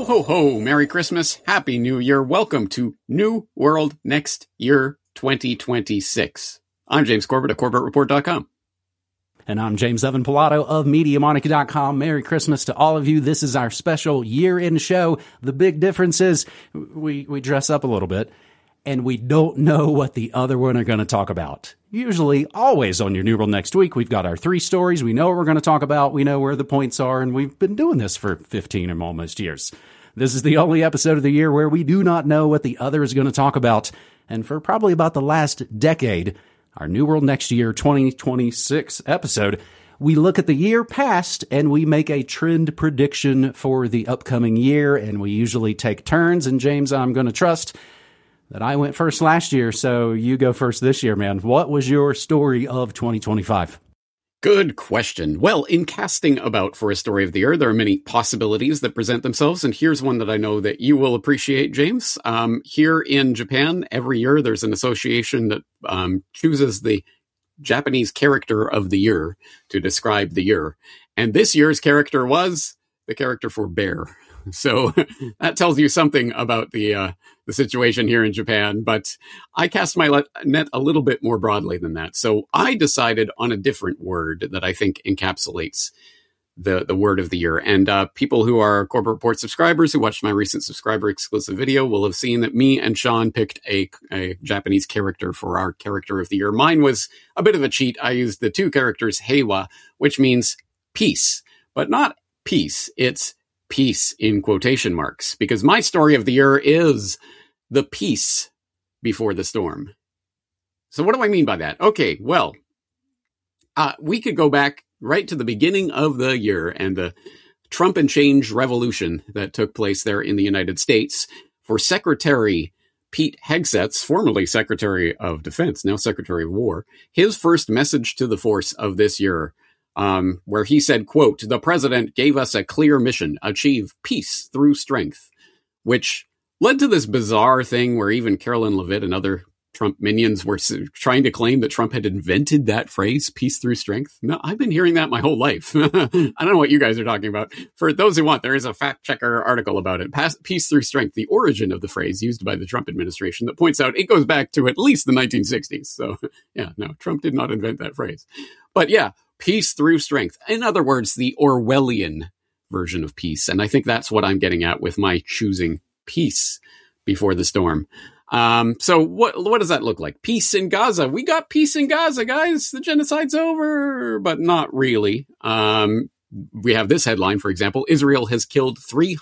Ho, ho, ho. Merry Christmas. Happy New Year. Welcome to New World Next Year 2026. I'm James Corbett of CorbettReport.com. And I'm James Evan Pilato of MediaMonarchy.com. Merry Christmas to all of you. This is our special year-end show. The big difference is we dress up a little bit, and we don't know what the other one are going to talk about. Usually, always on your New World Next Week, we've got our 3 stories. We know what we're going to talk about. We know where the points are, and we've been doing this for 15 or almost years. This is the only episode of the year where we do not know what the other is going to talk about. And for probably about the last decade, our New World Next Year 2026 episode, we look at the year past and we make a trend prediction for the upcoming year. And we usually take turns. And James, I'm going to trust that I went first last year, so you go first this year, man. What was your story of 2025? Good question. Well, in casting about for a story of the year, there are many possibilities that present themselves, and here's one that I know that you will appreciate, James. Here in Japan, every year there's an association that chooses the Japanese character of the year to describe the year, and this year's character was the character for bear. So that tells you something about the situation here in Japan, but I cast my net a little bit more broadly than that. So I decided on a different word that I think encapsulates the word of the year. And people who are Corbett Report subscribers who watched my recent subscriber exclusive video will have seen that me and Sean picked a Japanese character for our character of the year. Mine was a bit of a cheat. I used the 2 characters heiwa, which means peace, but not peace. It's peace in quotation marks, because my story of the year is the peace before the storm. So what do I mean by that? Okay, well, we could go back right to the beginning of the year and the Trump and change revolution that took place there in the United States for Secretary Pete Hegseth's, formerly Secretary of Defense, now Secretary of War, his first message to the force of this year, where he said, quote, "The president gave us a clear mission, achieve peace through strength," which led to this bizarre thing where even Carolyn Levitt and other Trump minions were trying to claim that Trump had invented that phrase, peace through strength. No, I've been hearing that my whole life. I don't know what you guys are talking about. For those who want, there is a fact checker article about it. Peace through strength, the origin of the phrase used by the Trump administration, that points out it goes back to at least the 1960s. So yeah, no, Trump did not invent that phrase. But yeah, peace through strength. In other words, the Orwellian version of peace. And I think that's what I'm getting at with my choosing peace before the storm. So what does that look like? Peace in Gaza. We got peace in Gaza, guys. The genocide's over, but not really. We have this headline, for example: Israel has killed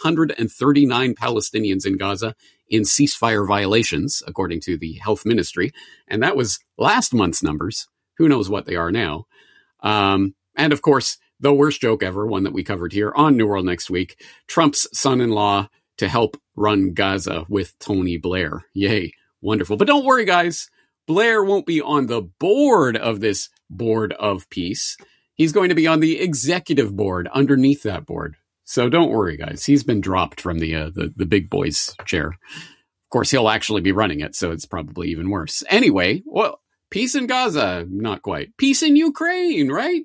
339 Palestinians in Gaza in ceasefire violations, according to the health ministry. And that was last month's numbers. Who knows what they are now? And of course, the worst joke ever, one that we covered here on New World Next Week: Trump's son-in-law to help run Gaza with Tony Blair. Yay. Wonderful. But don't worry, guys. Blair won't be on the board of this board of peace. He's going to be on the executive board underneath that board. So don't worry, guys. He's been dropped from the big boys chair. Of course, he'll actually be running it, so it's probably even worse. Anyway, well, peace in Gaza, not quite. Peace in Ukraine, right?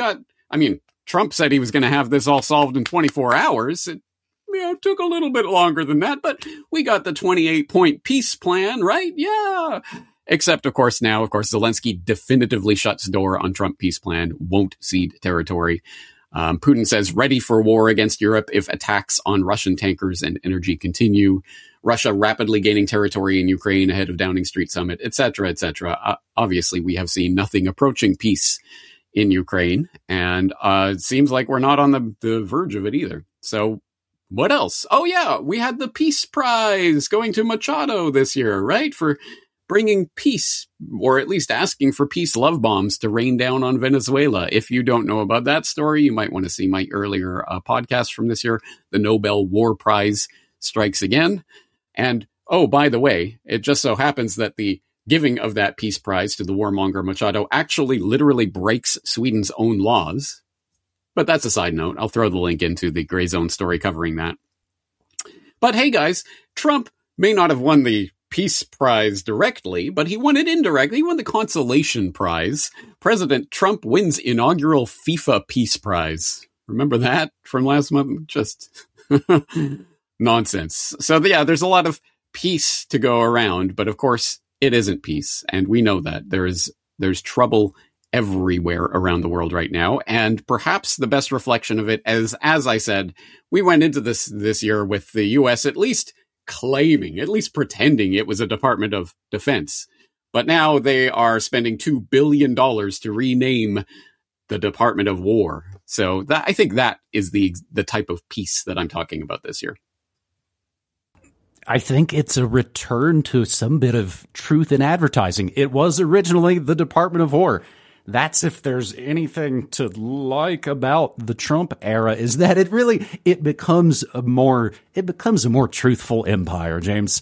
Trump said he was going to have this all solved in 24 hours. It took a little bit longer than that, but we got the 28-point peace plan, right? Yeah. Except, of course, Zelensky definitively shuts door on Trump peace plan, won't cede territory. Putin says ready for war against Europe if attacks on Russian tankers and energy continue. Russia rapidly gaining territory in Ukraine ahead of Downing Street summit, etc., etc. Obviously, we have seen nothing approaching peace in Ukraine, and it seems like we're not on the verge of it either. So what else? Oh, yeah, we had the Peace Prize going to Machado this year, right? For bringing peace, or at least asking for peace love bombs to rain down on Venezuela. If you don't know about that story, you might want to see my earlier podcast from this year. The Nobel War Prize strikes again. And, oh, by the way, it just so happens that the giving of that Peace Prize to the warmonger Machado actually literally breaks Sweden's own laws. But that's a side note. I'll throw the link into the Gray Zone story covering that. But hey, guys, Trump may not have won the Peace Prize directly, but he won it indirectly. He won the consolation prize. President Trump wins inaugural FIFA Peace Prize. Remember that from last month? Just nonsense. So yeah, there's a lot of peace to go around, but of course it isn't peace. And we know that there's trouble everywhere around the world right now. And perhaps the best reflection of it, as I said, we went into this year with the US at least pretending it was a Department of Defense. But now they are spending $2 billion to rename the Department of War. So I think that is the type of peace that I'm talking about this year. I think it's a return to some bit of truth in advertising. It was originally the Department of War. That's if there's anything to like about the Trump era, is that it becomes a more truthful empire, James.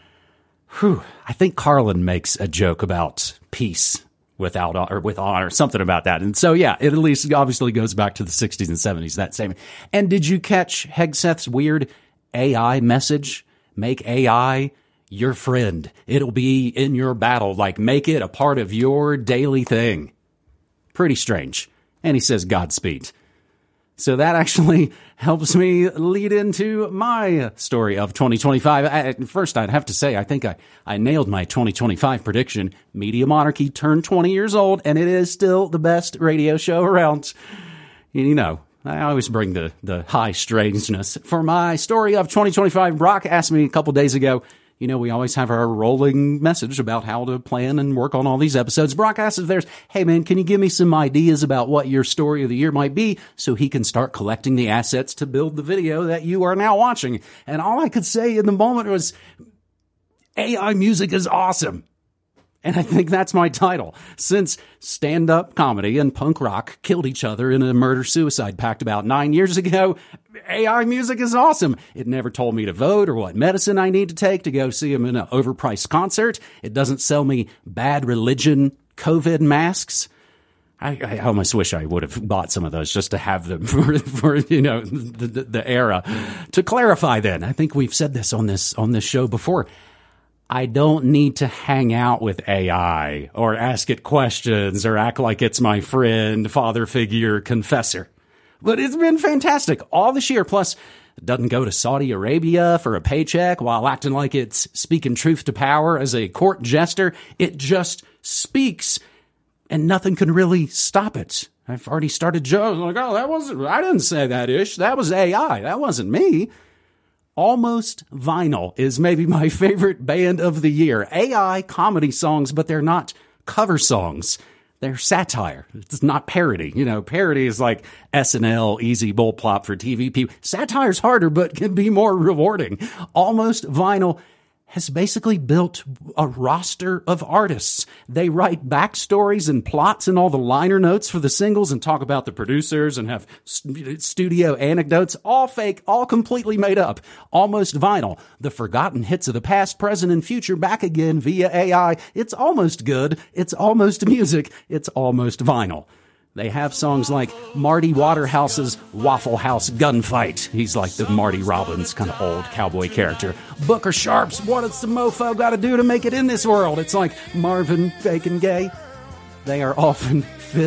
I think Carlin makes a joke about peace with honor, something about that. And so, yeah, it at least obviously goes back to the 60s and 70s, that same. And did you catch Hegseth's weird AI message? Make AI your friend. It'll be in your battle. Like, make it a part of your daily thing. Pretty strange. And he says Godspeed. So that actually helps me lead into my story of 2025. First, I'd have to say, I think I nailed my 2025 prediction. Media Monarchy turned 20 years old, and it is still the best radio show around. You know, I always bring the high strangeness. For my story of 2025, Brock asked me a couple days ago, you know, we always have our rolling message about how to plan and work on all these episodes. Brock asked if hey man, can you give me some ideas about what your story of the year might be so he can start collecting the assets to build the video that you are now watching? And all I could say in the moment was, AI music is awesome. And I think that's my title. Since stand-up comedy and punk rock killed each other in a murder-suicide pact about 9 years ago, AI music is awesome. It never told me to vote or what medicine I need to take to go see him in an overpriced concert. It doesn't sell me bad religion COVID masks. I almost wish I would have bought some of those just to have them for you know, the era. To clarify then, I think we've said this on this show before. I don't need to hang out with AI or ask it questions or act like it's my friend, father figure, confessor. But it's been fantastic all this year. Plus, it doesn't go to Saudi Arabia for a paycheck while acting like it's speaking truth to power as a court jester. It just speaks and nothing can really stop it. I've already started joking like, I didn't say that ish. That was AI. That wasn't me. Almost Vinyl is maybe my favorite band of the year. AI comedy songs, but they're not cover songs. They're satire. It's not parody. You know, parody is like SNL, easy bull plop for TV people. Satire's harder, but can be more rewarding. Almost Vinyl has basically built a roster of artists. They write backstories and plots and all the liner notes for the singles and talk about the producers and have studio anecdotes, all fake, all completely made up. Almost Vinyl, the forgotten hits of the past, present, and future back again via AI. It's almost good. It's almost music. It's almost vinyl. They have songs like Marty Waterhouse's Waffle House Gunfight. He's like the Marty Robbins kind of old cowboy character. Booker Sharp's What Does the Mofo Gotta Do to Make It in This World? It's like Marvin fake and gay. They are often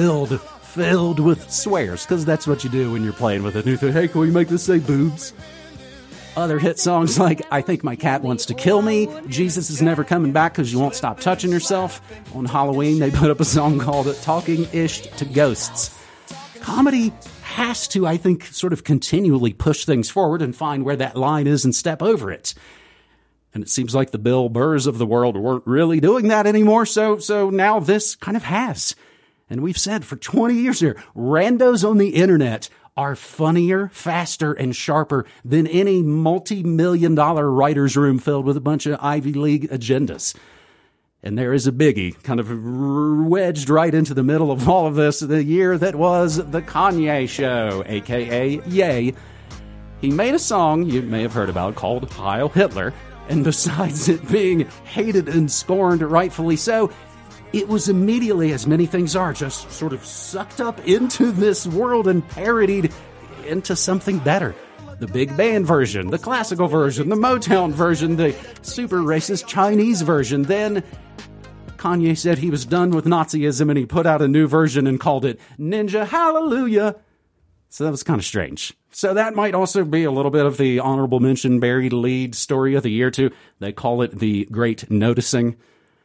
filled with swears, because that's what you do when you're playing with a new thing. Hey, can we make this say boobs? Other hit songs like I Think My Cat Wants to Kill Me, Jesus Is Never Coming Back Because You Won't Stop Touching Yourself. On Halloween, they put up a song called Talking-ish to Ghosts. Comedy has to, I think, sort of continually push things forward and find where that line is and step over it. And it seems like the Bill Burrs of the world weren't really doing that anymore, so now this kind of has. And we've said for 20 years here, randos on the internet are funnier, faster, and sharper than any multi-million-dollar writer's room filled with a bunch of Ivy League agendas. And there is a biggie kind of wedged right into the middle of all of this, the year that was the Kanye Show, a.k.a. Ye. He made a song you may have heard about called Heil Hitler, and besides it being hated and scorned, rightfully so, it was immediately, as many things are, just sort of sucked up into this world and parodied into something better. The big band version, the classical version, the Motown version, the super racist Chinese version. Then Kanye said he was done with Nazism and he put out a new version and called it Ninja Hallelujah. So that was kind of strange. So that might also be a little bit of the honorable mention buried lead story of the year, too. They call it the Great Noticing.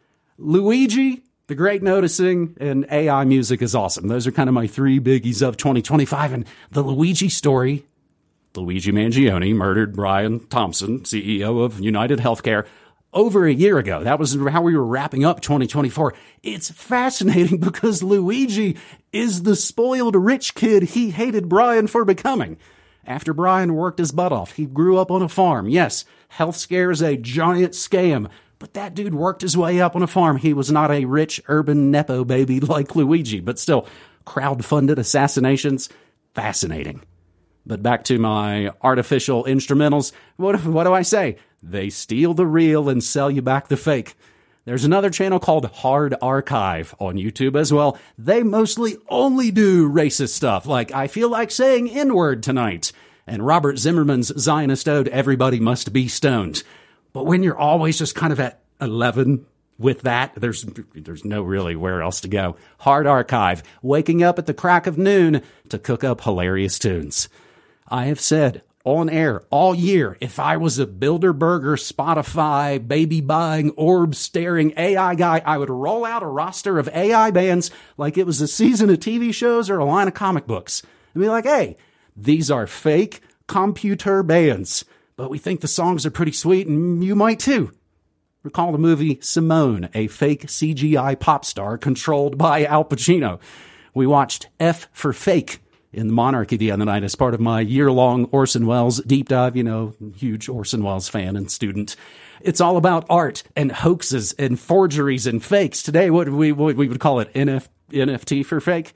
Luigi, the Great Noticing, and AI music is awesome. Those are kind of my three biggies of 2025. And the Luigi story, Luigi Mangione murdered Brian Thompson, CEO of United Healthcare, over a year ago. That was how we were wrapping up 2024. It's fascinating because Luigi is the spoiled rich kid he hated Brian for becoming. After Brian worked his butt off, he grew up on a farm. Yes, health scare is a giant scam, but that dude worked his way up on a farm. He was not a rich urban Nepo baby like Luigi, but still, crowd-funded assassinations, fascinating. But back to my artificial instrumentals. What do I say? They steal the real and sell you back the fake. There's another channel called Hard Archive on YouTube as well. They mostly only do racist stuff, like I feel like saying N-word tonight, and Robert Zimmerman's Zionist ode, Everybody Must Be Stoned. But when you're always just kind of at 11 with that, there's no really where else to go. Hard Archive, waking up at the crack of noon to cook up hilarious tunes. I have said on air all year, if I was a Bilderberger, Spotify, baby buying, orb staring AI guy, I would roll out a roster of AI bands like it was a season of TV shows or a line of comic books. And be like, hey, these are fake computer bands, but we think the songs are pretty sweet and you might too. Recall the movie Simone, a fake CGI pop star controlled by Al Pacino. We watched F for Fake in the Monarchy the other night as part of my year-long Orson Welles deep dive. You know, huge Orson Welles fan and student. It's all about art and hoaxes and forgeries and fakes. Today, what we would call it NFT for fake.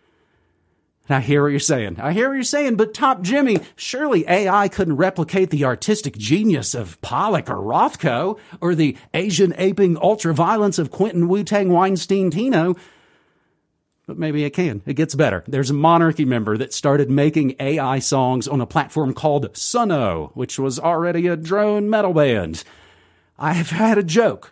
And I hear what you're saying. But Top Jimmy, surely AI couldn't replicate the artistic genius of Pollock or Rothko or the Asian aping ultraviolence of Quentin Wu-Tang Weinstein Tino. But maybe it can. It gets better. There's a Monarchy member that started making AI songs on a platform called Suno, which was already a drone metal band. I have had a joke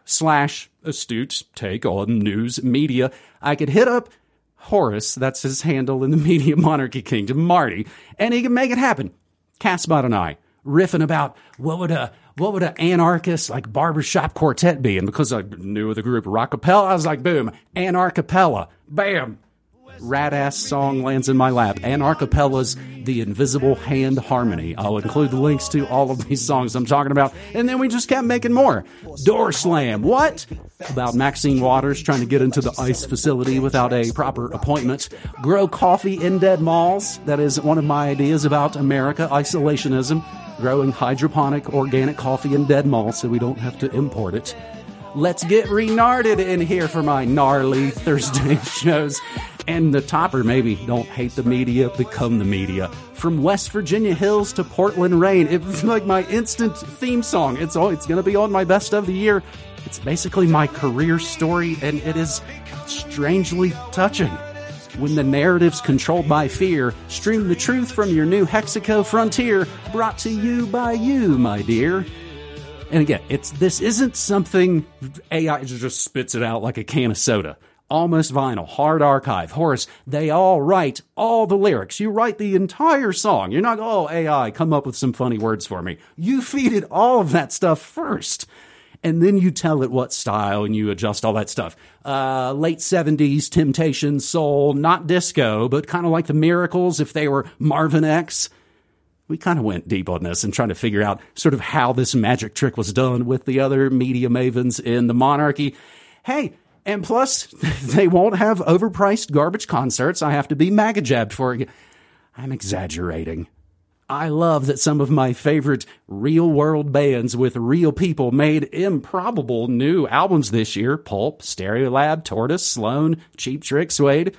/ astute take on news media. I could hit up Horace, that's his handle in the media monarchy kingdom, Marty, and he can make it happen. Castbot and I riffing about what would an anarchist like barbershop quartet be? And because I knew of the group Rockapella, I was like, boom, Anarchapella, bam. Rad-ass song lands in my lap. Anarchapella's The Invisible Hand Harmony. I'll include the links to all of these songs I'm talking about. And then we just kept making more. Door Slam. What? About Maxine Waters trying to get into the ICE facility without a proper appointment. Grow coffee in dead malls. That is one of my ideas about America, isolationism. Growing hydroponic organic coffee in dead malls so we don't have to import it. Let's get renarded in here for my gnarly Thursday shows. And the topper, maybe, don't hate the media, become the media. From West Virginia hills to Portland rain. It's like my instant theme song. It's going to be on my best of the year. It's basically my career story, and it is strangely touching. When the narrative's controlled by fear, stream the truth from your new Hexaco frontier, brought to you by you, my dear. And again, this isn't something AI just spits it out like a can of soda. Almost Vinyl, Hard Archive, Horace, they all write all the lyrics. You write the entire song. You're not, AI, come up with some funny words for me. You feed it all of that stuff first. And then you tell it what style and you adjust all that stuff. Late 70s, Temptation, soul, not disco, but kind of like the Miracles if they were Marvin X. We kind of went deep on this and trying to figure out sort of how this magic trick was done with the other media mavens in the monarchy. Hey, and plus, they won't have overpriced garbage concerts I have to be MAGA jabbed for. I'm exaggerating. I love that some of my favorite real-world bands with real people made improbable new albums this year. Pulp, Stereolab, Tortoise, Sloan, Cheap Trick, Suede.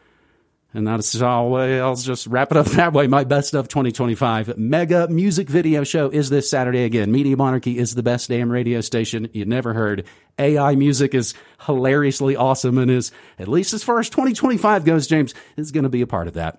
And that's all. I'll just wrap it up that way. My best of 2025 mega music video show is this Saturday again. Media Monarchy is the best damn radio station you never heard. AI music is hilariously awesome and is, at least as far as 2025 goes, James, is going to be a part of that.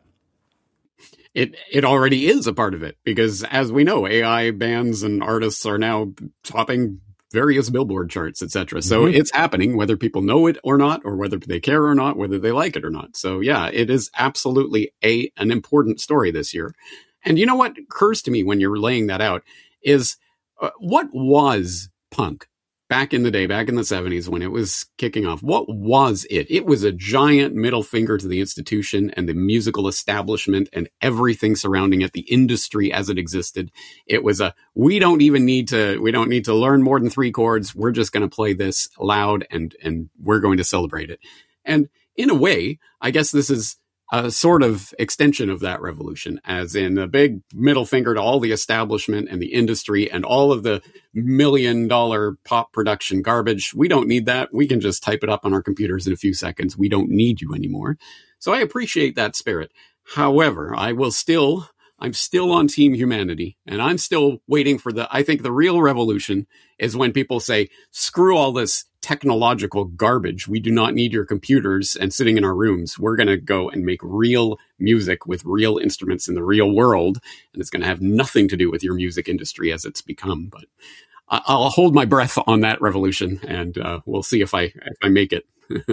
It already is a part of it because, as we know, AI bands and artists are now topping various Billboard charts, etc. So it's happening, whether people know it or not, or whether they care or not, whether they like it or not. So yeah, it is absolutely an important story this year. And you know what occurs to me when you're laying that out is what was punk back in the day, back in the 70s when it was kicking off? What was it? It was a giant middle finger to the institution and the musical establishment and everything surrounding it, the industry as it existed. It was we don't need to learn more than 3 chords. We're just going to play this loud and we're going to celebrate it. And in a way, I guess this is a sort of extension of that revolution, as in a big middle finger to all the establishment and the industry and all of the $1 million pop production garbage. We don't need that. We can just type it up on our computers in a few seconds. We don't need you anymore. So I appreciate that spirit. However, I'm still on Team Humanity, and I'm still waiting for I think the real revolution is when people say, screw all this technological garbage. We do not need your computers and sitting in our rooms. We're going to go and make real music with real instruments in the real world. And it's going to have nothing to do with your music industry as it's become. But I'll hold my breath on that revolution, and we'll see if I make it.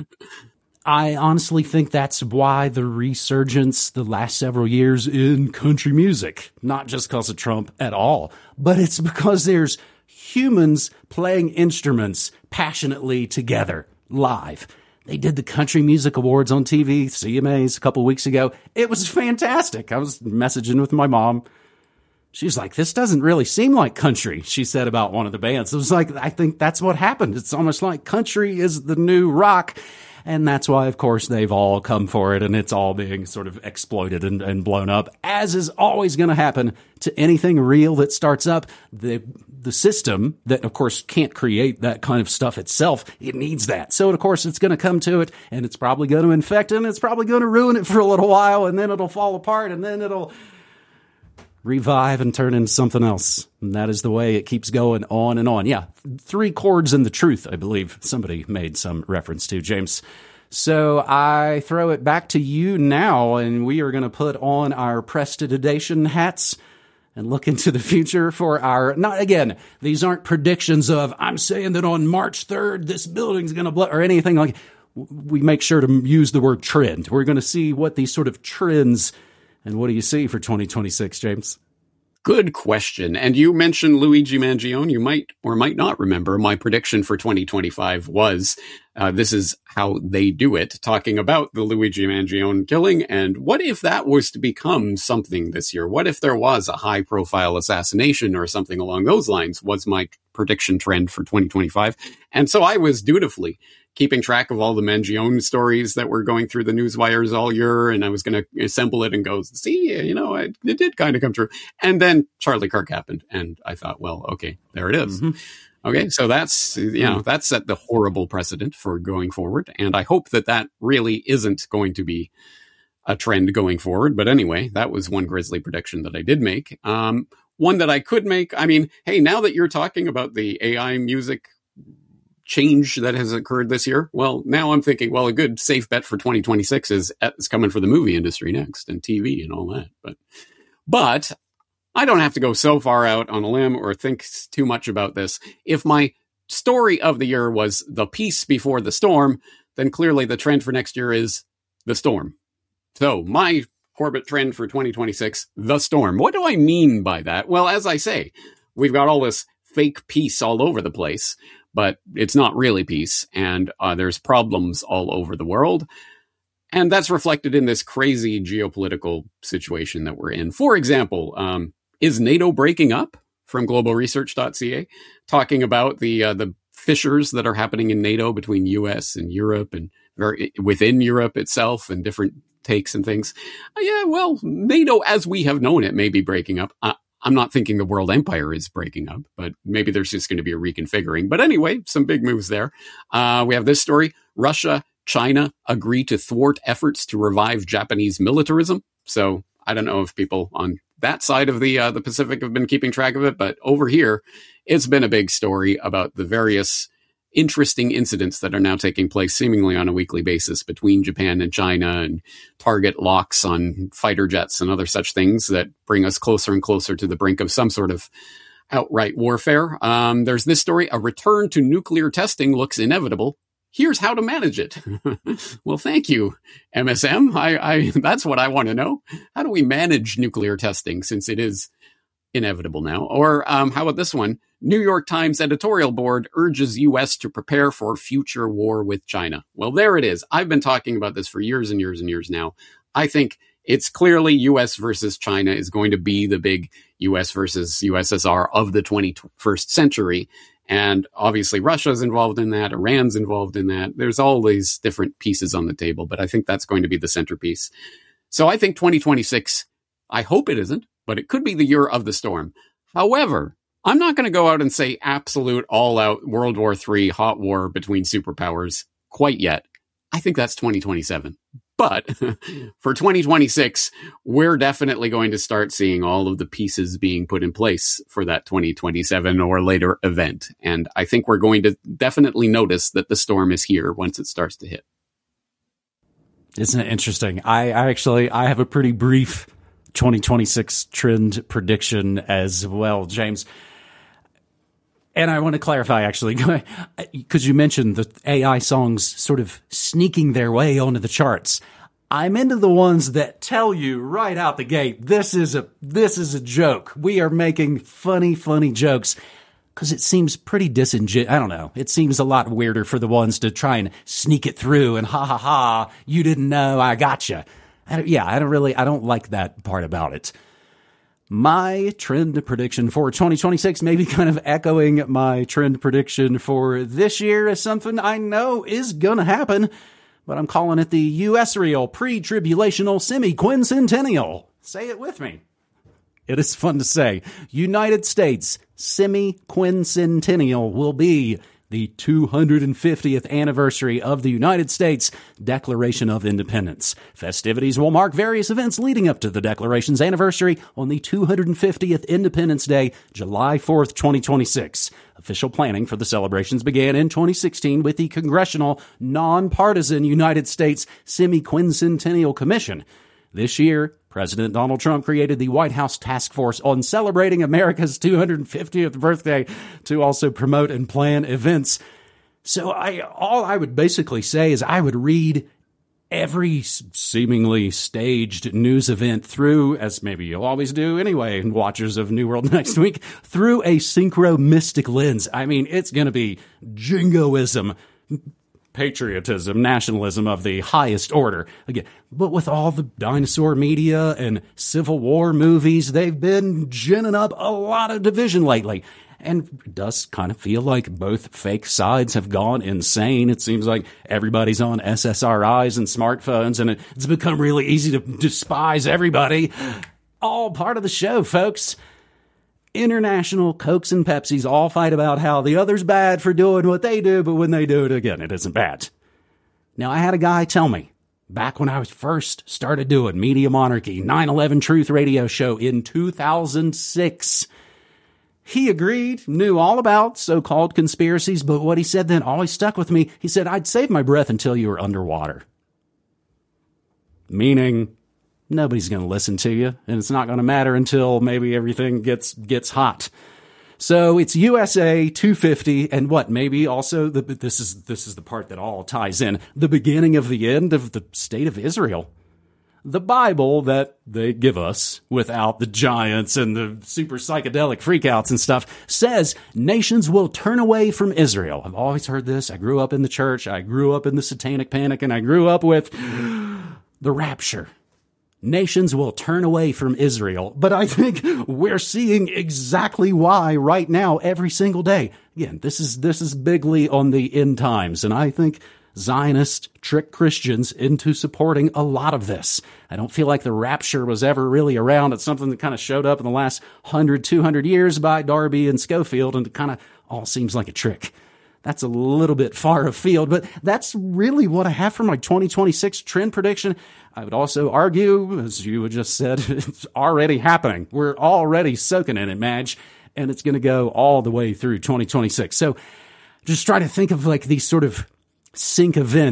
I honestly think that's why the resurgence the last several years in country music, not just because of Trump at all, but it's because there's humans playing instruments passionately together live. They did the Country Music Awards on TV, CMAs, a couple weeks ago. It was fantastic. I was messaging with my mom. She's like, this doesn't really seem like country, she said about one of the bands. It was like, I think that's what happened. It's almost like country is the new rock. And that's why, of course, they've all come for it, and it's all being sort of exploited and blown up, as is always going to happen to anything real that starts up. The system that, of course, can't create that kind of stuff itself, it needs that. So, of course, it's going to come to it, and it's probably going to infect it, and it's probably going to ruin it for a little while, and then it'll fall apart, and then it'll revive and turn into something else. And that is the way it keeps going on and on. Yeah, 3 chords and the truth, I believe somebody made some reference to, James. So I throw it back to you now, and we are going to put on our prestidigitation hats and look into the future for these aren't predictions of, I'm saying that on March 3rd, this building's going to blow, or anything like. We make sure to use the word trend. We're going to see what these sort of trends. And what do you see for 2026, James? Good question. And you mentioned Luigi Mangione. You might or might not remember my prediction for 2025 was, this is how they do it, talking about the Luigi Mangione killing. And what if that was to become something this year? What if there was a high profile assassination or something along those lines was my prediction trend for 2025. And so I was dutifully keeping track of all the Mangione stories that were going through the news wires all year. And I was going to assemble it and go, see, it did kind of come true. And then Charlie Kirk happened. And I thought, well, okay, there it is. Mm-hmm. Okay. So that's, that set the horrible precedent for going forward. And I hope that really isn't going to be a trend going forward. But anyway, that was one grisly prediction that I did make. One that I could make. I mean, hey, now that you're talking about the AI music change that has occurred this year, well, now I'm thinking, well, a good safe bet for 2026 is it's coming for the movie industry next and TV and all that. But I don't have to go so far out on a limb or think too much about this. If my story of the year was the peace before the storm, then clearly the trend for next year is the storm. So my Corbett trend for 2026, the storm. What do I mean by that? Well, as I say, we've got all this fake peace all over the place, but it's not really peace. And there's problems all over the world. And that's reflected in this crazy geopolitical situation that we're in. For example, is NATO breaking up? From globalresearch.ca, talking about the fissures that are happening in NATO between US and Europe and within Europe itself and different takes and things. Yeah, well, NATO as we have known it may be breaking up. I'm not thinking the world empire is breaking up, but maybe there's just going to be a reconfiguring. But anyway, some big moves there. We have this story. Russia, China agree to thwart efforts to revive Japanese militarism. So I don't know if people on that side of the Pacific have been keeping track of it, but over here, it's been a big story about the various interesting incidents that are now taking place seemingly on a weekly basis between Japan and China, and target locks on fighter jets and other such things that bring us closer and closer to the brink of some sort of outright warfare. There's this story, a return to nuclear testing looks inevitable. Here's how to manage it. Well, thank you, MSM. That's what I want to know. How do we manage nuclear testing since it is inevitable now? Or how about this one? New York Times editorial board urges U.S. to prepare for future war with China. Well, there it is. I've been talking about this for years and years and years now. I think it's clearly U.S. versus China is going to be the big U.S. versus USSR of the 21st century. And obviously Russia's involved in that. Iran's involved in that. There's all these different pieces on the table, but I think that's going to be the centerpiece. So I think 2026, I hope it isn't, but it could be the year of the storm. However, I'm not going to go out and say absolute all-out World War III hot war between superpowers quite yet. I think that's 2027. But for 2026, we're definitely going to start seeing all of the pieces being put in place for that 2027 or later event. And I think we're going to definitely notice that the storm is here once it starts to hit. Isn't it interesting? I have a pretty brief 2026 trend prediction as well, James. And I want to clarify, actually, because you mentioned the AI songs sort of sneaking their way onto the charts. I'm into the ones that tell you right out the gate, this is a joke. We are making funny jokes, because it seems pretty disingenuous. I don't know. It seems a lot weirder for the ones to try and sneak it through and ha ha ha, you didn't know, I gotcha. I don't like that part about it. My trend prediction for 2026, maybe kind of echoing my trend prediction for this year, is something I know is going to happen, but I'm calling it the U.S.-real pre-tribulational semi-quincentennial. Say it with me. It is fun to say. United States semi-quincentennial will be the 250th anniversary of the United States Declaration of Independence. Festivities will mark various events leading up to the Declaration's anniversary on the 250th Independence Day, July 4th, 2026. Official planning for the celebrations began in 2016 with the Congressional Nonpartisan United States Semi-Quincentennial Commission. This year, President Donald Trump created the White House Task Force on celebrating America's 250th birthday to also promote and plan events. So all I would basically say is I would read every seemingly staged news event through, as maybe you'll always do anyway, watchers of New World Next Week, through a synchro-mystic lens. I mean, it's going to be jingoism, patriotism, nationalism of the highest order. Again, but with all the dinosaur media and Civil War movies, they've been ginning up a lot of division lately. And it does kind of feel like both fake sides have gone insane. It seems like everybody's on SSRIs and smartphones, and it's become really easy to despise everybody. All part of the show, folks. International Cokes and Pepsis all fight about how the other's bad for doing what they do, but when they do it again, it isn't bad. Now, I had a guy tell me, back when I was first started doing Media Monarchy, 9/11 Truth Radio Show in 2006, he agreed, knew all about so-called conspiracies, but what he said then always stuck with me. He said, I'd save my breath until you were underwater. Meaning, nobody's going to listen to you, and it's not going to matter until maybe everything gets hot. So it's USA 250, and what, maybe also, this is the part that all ties in, the beginning of the end of the state of Israel. The Bible that they give us, without the giants and the super psychedelic freakouts and stuff, says nations will turn away from Israel. I've always heard this. I grew up in the church. I grew up in the Satanic Panic, and I grew up with the rapture. Nations will turn away from Israel. But I think we're seeing exactly why right now, every single day. Again, this is bigly on the end times, and I think Zionists trick Christians into supporting a lot of this. I don't feel like the rapture was ever really around. It's something that kind of showed up in the last 100, 200 years by Darby and Schofield, and it kind of all seems like a trick. That's a little bit far afield, but that's really what I have for my 2026 trend prediction. I would also argue, as you just said, it's already happening. We're already soaking in it, Madge, and it's going to go all the way through 2026. So just try to think of like these sort of sync events.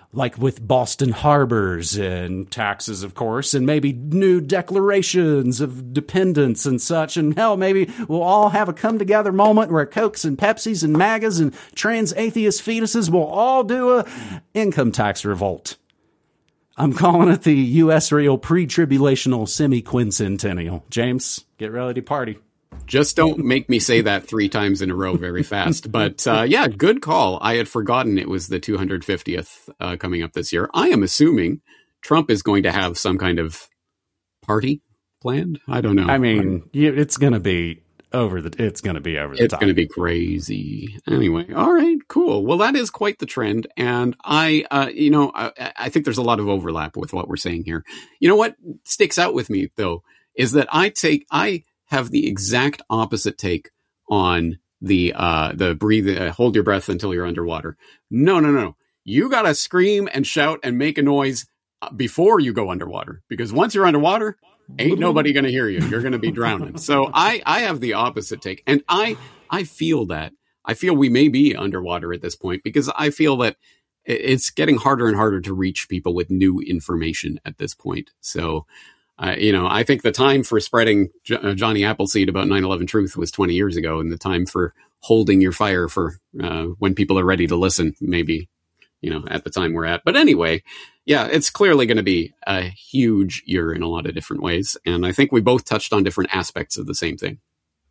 like with Boston harbors and taxes, of course, and maybe new declarations of dependence and such. And hell, maybe we'll all have a come together moment where Cokes and Pepsis and MAGAs and trans atheist fetuses will all do a income tax revolt. I'm calling it the U.S. real pre-tribulational semi-quincentennial. James, get ready to party. Just don't make me say that 3 times in a row very fast. But yeah, good call. I had forgotten it was the 250th coming up this year. I am assuming Trump is going to have some kind of party planned. I don't know. I mean, it's going to be over the top. It's going to be crazy. Anyway, all right, cool. Well, that is quite the trend. And I think there's a lot of overlap with what we're saying here. You know what sticks out with me, though, is that I have the exact opposite take on the breathe, hold your breath until you're underwater. No. You got to scream and shout and make a noise before you go underwater, because once you're underwater, ain't nobody going to hear you. You're going to be drowning. So I have the opposite take. And I feel that. I feel we may be underwater at this point, because I feel that it's getting harder and harder to reach people with new information at this point. So, I think the time for spreading Johnny Appleseed about 9/11 truth was 20 years ago, and the time for holding your fire for when people are ready to listen, maybe, at the time we're at. But anyway, yeah, it's clearly going to be a huge year in a lot of different ways. And I think we both touched on different aspects of the same thing.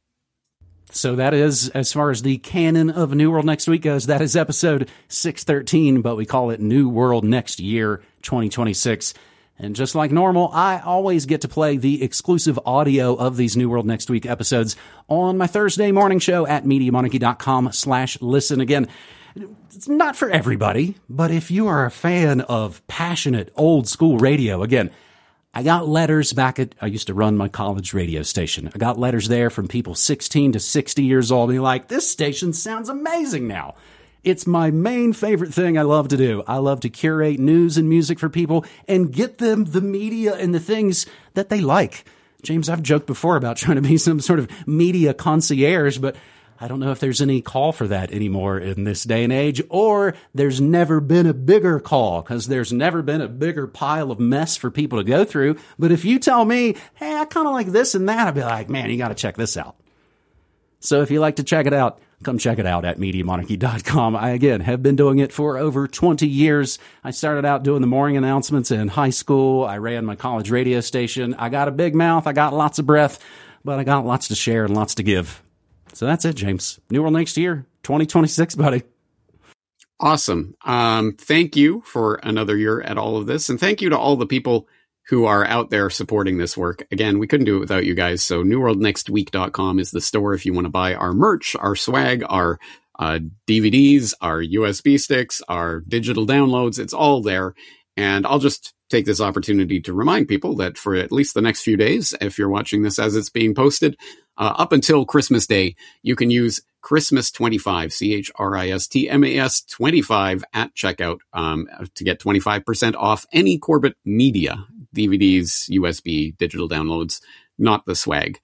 So that is, as far as the canon of New World Next Week goes, that is episode 613, but we call it New World Next Year 2026. And just like normal, I always get to play the exclusive audio of these New World Next Week episodes on my Thursday morning show at MediaMonarchy.com/listen. Again, it's not for everybody, but if you are a fan of passionate old school radio, again, I got letters I used to run my college radio station. I got letters there from people 16 to 60 years old, and you're like, this station sounds amazing now. It's my main favorite thing I love to do. I love to curate news and music for people and get them the media and the things that they like. James, I've joked before about trying to be some sort of media concierge, but I don't know if there's any call for that anymore in this day and age, or there's never been a bigger call, because there's never been a bigger pile of mess for people to go through. But if you tell me, hey, I kind of like this and that, I'd be like, man, you got to check this out. So if you like to check it out, come check it out at MediaMonarchy.com. I, again, have been doing it for over 20 years. I started out doing the morning announcements in high school. I ran my college radio station. I got a big mouth. I got lots of breath, but I got lots to share and lots to give. So that's it, James. New World Next Year, 2026, buddy. Awesome. Thank you for another year at all of this. And thank you to all the people who are out there supporting this work. Again, we couldn't do it without you guys. So newworldnextweek.com is the store if you want to buy our merch, our swag, our DVDs, our USB sticks, our digital downloads. It's all there. And I'll just take this opportunity to remind people that for at least the next few days, if you're watching this as it's being posted, up until Christmas Day, you can use Christmas 25, CHRISTMAS 25 at checkout to get 25% off any Corbett Media DVDs, USB, digital downloads, not the swag.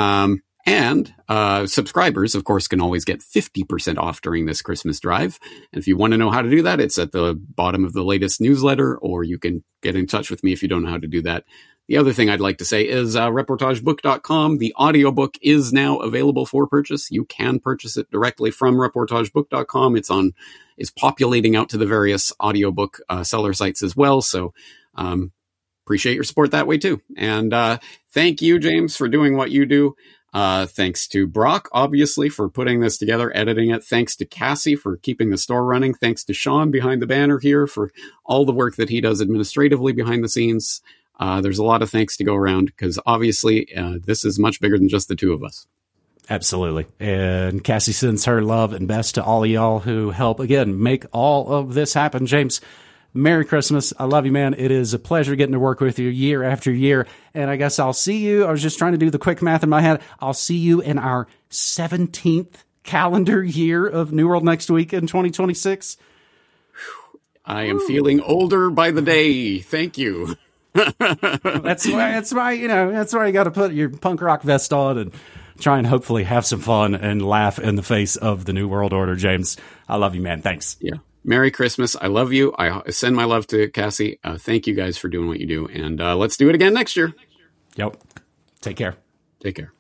And subscribers, of course, can always get 50% off during this Christmas drive. And if you want to know how to do that, it's at the bottom of the latest newsletter, or you can get in touch with me if you don't know how to do that. The other thing I'd like to say is reportagebook.com. The audiobook is now available for purchase. You can purchase it directly from reportagebook.com. It's populating out to the various audiobook seller sites as well. So appreciate your support that way too. And thank you, James, for doing what you do. Thanks to Brock, obviously, for putting this together, editing it. Thanks to Cassie for keeping the store running. Thanks to Sean behind the banner here for all the work that he does administratively behind the scenes. There's a lot of thanks to go around, because obviously this is much bigger than just the two of us. Absolutely. And Cassie sends her love and best to all of y'all who help, again, make all of this happen. James, Merry Christmas. I love you, man. It is a pleasure getting to work with you year after year. And I guess I'll see you. I was just trying to do the quick math in my head. I'll see you in our 17th calendar year of New World Next Week in 2026. I am feeling older by the day. Thank you. That's why you got to put your punk rock vest on and try and hopefully have some fun and laugh in the face of the New World Order, James. I love you, man. Thanks. Yeah. Merry Christmas. I love you. I send my love to Cassie. Thank you guys for doing what you do. And let's do it again next year. Yep. Take care. Take care.